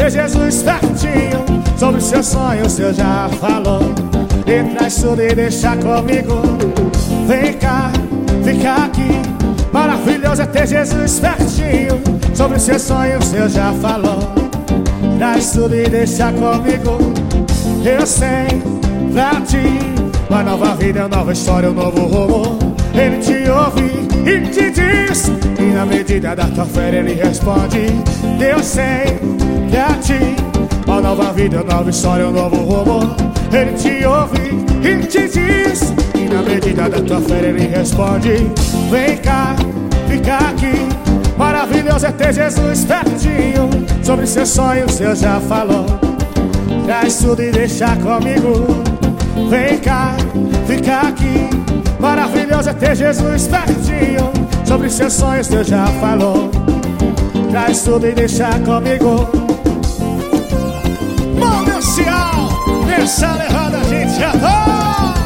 ter Jesus pertinho. Sobre seus sonhos você já falou. E traz tudo e deixa comigo. Vem cá, fica aqui. Maravilhoso é ter Jesus pertinho. Sobre seus sonhos você já falou. Traz tudo e deixa comigo. Eu sei, pra ti uma nova vida, uma nova história, um novo rumo. Ele te ouve e te diz, e na medida da tua fé ele responde. Eu sei, pra ti uma nova vida, uma nova história, um novo rumo. Ele te ouve e te diz, e na medida da tua fé ele responde. Vem cá, fica aqui. Maravilhoso é ter Jesus pertinho. Sobre seus sonhos Deus já falou. Traz tudo e deixa comigo. Vem cá, fica aqui. Maravilhoso é ter Jesus pertinho. Sobre seus sonhos Deus já falou. Traz tudo e deixa comigo. Comercial, nessa levada a gente já tá.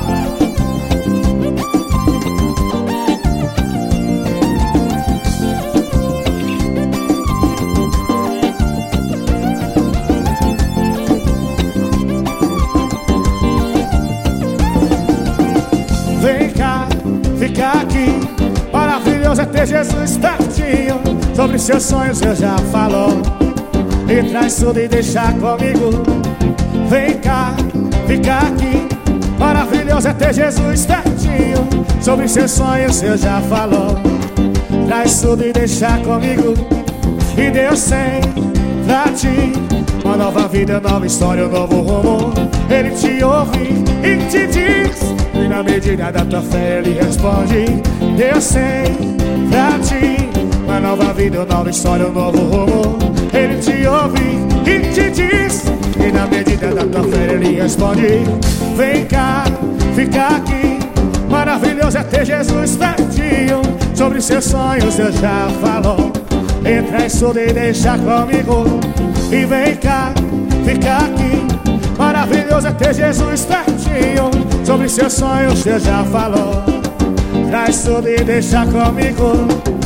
Vem cá, fica aqui. Maravilhoso é ter Jesus pertinho. Sobre seus sonhos eu já falou. E traz tudo e deixa comigo. Vem cá, fica aqui. Maravilhoso é ter Jesus pertinho. Sobre seus sonhos eu já falou. Traz tudo e deixa comigo. E Deus tem pra ti uma nova vida, nova história, um novo rumo. Ele te ouve e te diz, e na medida da tua fé ele responde. Deus tem pra ti uma nova vida, nova história, um novo rumo. Ele te ouve e te diz, e na medida da tua fé ele responde. Vem cá, fica aqui. Maravilhoso é ter Jesus pertinho. Sobre seus sonhos Deus já falou. Entra em tudo e deixa comigo. E vem cá, fica aqui. Maravilhoso é ter Jesus pertinho. Sobre seus sonhos Deus já falou. Traz tudo e deixa comigo.